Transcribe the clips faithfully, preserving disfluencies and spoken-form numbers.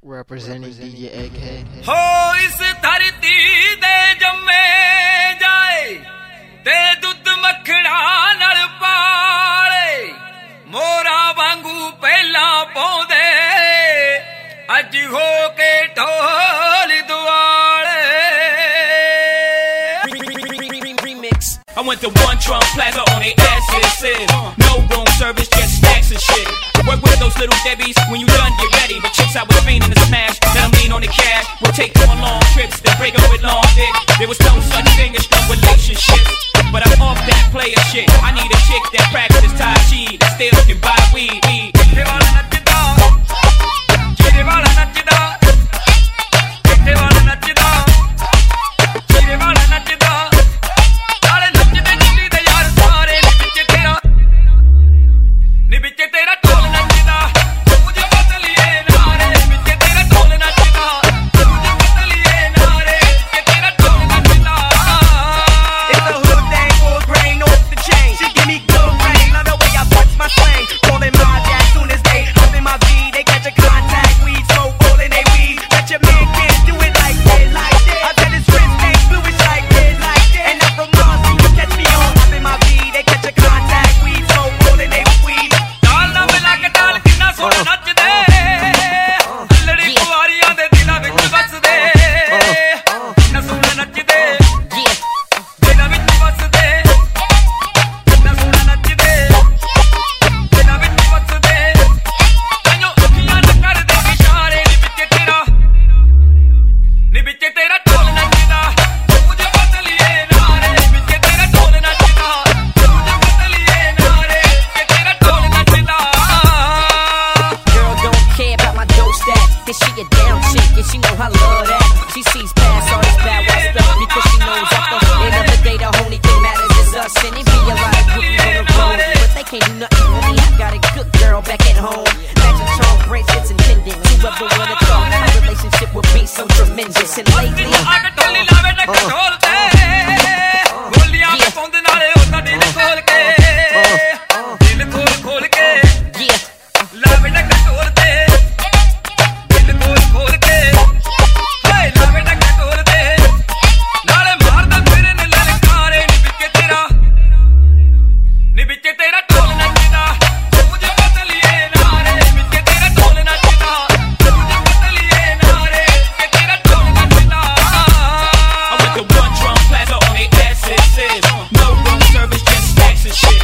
representing D J A K. हो इस धरती दे जम्मे जाए ते दुध मखड़ा नल पाले मोरा वांगू पहला पौंदे अज हो के ढोल दुआले I went to One Trump Plaza on they asses, said no room service, just snacks and shit. Work with those little Debbies, when you done get ready. But chicks I was fiending to smash, let them lean on the cash. We'll take you on long trips, then break up with long dick. There was no such thing as no relationships, but I'm off that player shit. I need a chick that practices Tai Chi, that still can buy weed.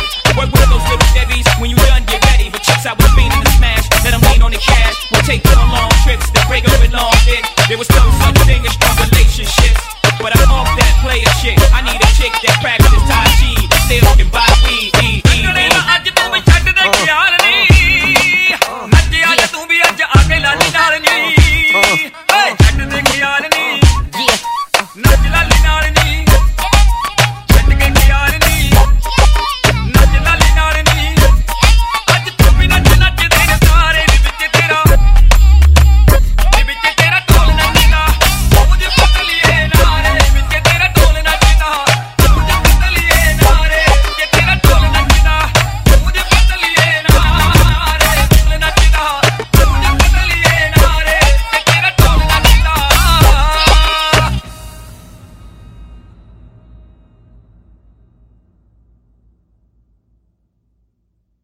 When you done get ready, but chicks I was fiending to smash, let them lean on the cash, we'll take you on long